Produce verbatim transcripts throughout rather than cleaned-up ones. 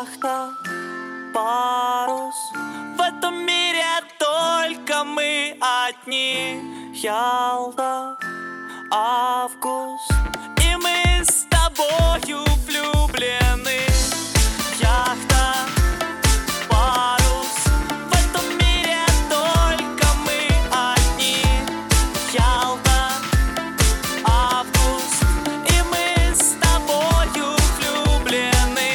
яхта, парус. В этом мире только мы одни. Ялта, август, и мы с тобою влюблены. Яхта, парус, в этом мире только мы одни. Ялта, август, и мы с тобою влюблены.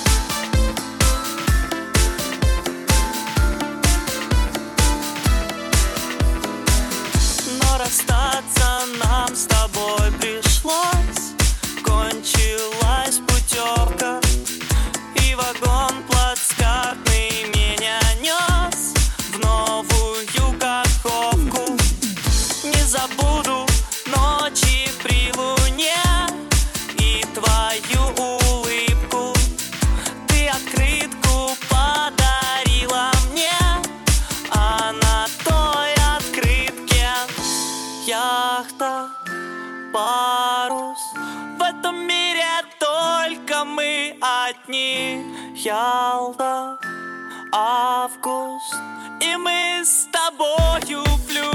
Но расстаться нам с тобой пришлось. Кончилась путевка, и вагон плацкартный меня нес в новую каховку. Не забуду ночи при луне и твою улыбку. Ты открытку подарила мне, а на той открытке яхта, парус. В этом мире только мы одни. Ялта, август, и мы с тобою влюблены.